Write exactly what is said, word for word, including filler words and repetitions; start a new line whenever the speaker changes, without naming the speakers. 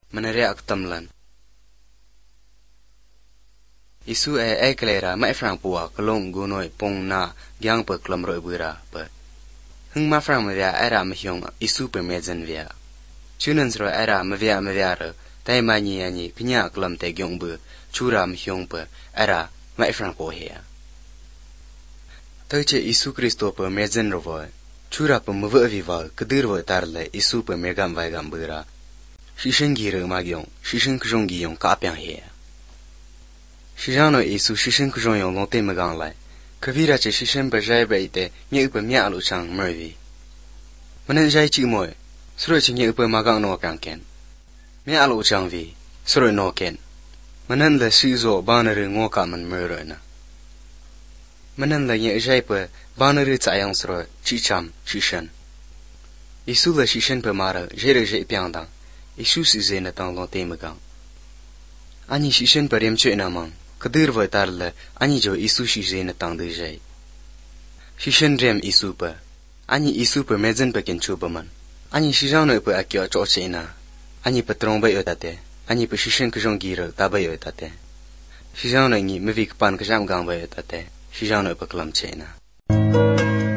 menereak tamlan. Isu e e klera mai frang puwa kalong gunoi pong na gyang pe klam roi bura pe. Hung ma frang me via era me hyong isu pe mezen via. Chunan sro era me via me via re tai ma ni ani knya klam te gyong bu chura me hyong pe era mai frang po he. Tăuce Isu Cristo pe mezen rovoi. Chura pe mă vă viva câdir voi tarle Isu pe megam vai gambura. Și shengire magion, și sheng jongion kapian he. Și jano Isu și sheng jongion lote megan lai. Că vira ce și sheng pe jai beite, mie pe mia lu chang mervi. Menen jai chi moi, sro che mie pe magang no kan ken. Mia lu chang vi, sro no ken. Menen le shi zo banere ngo ka man merona. Menen le ye jai pe banere tsayang sro chi cham chi shen. Isu le chi shen pe mara jere je piang dang. Isu si zena tang lo te megang. Ani chi shen pe rem che na mang. Kadir voi tarle ani jo Isu si zena tang de jai. Chi shen rem Isu pe. Ani Isu pe mezen pe ken chu pe man. Ani chi jang no pe akyo cho che na. Ani pe trong bai otate. Ani pe chi shen ke jong gi ro ta bai otate. Chi jang no ni me vi pan ke jam gang bai otate. Chi jang no pe klam che na.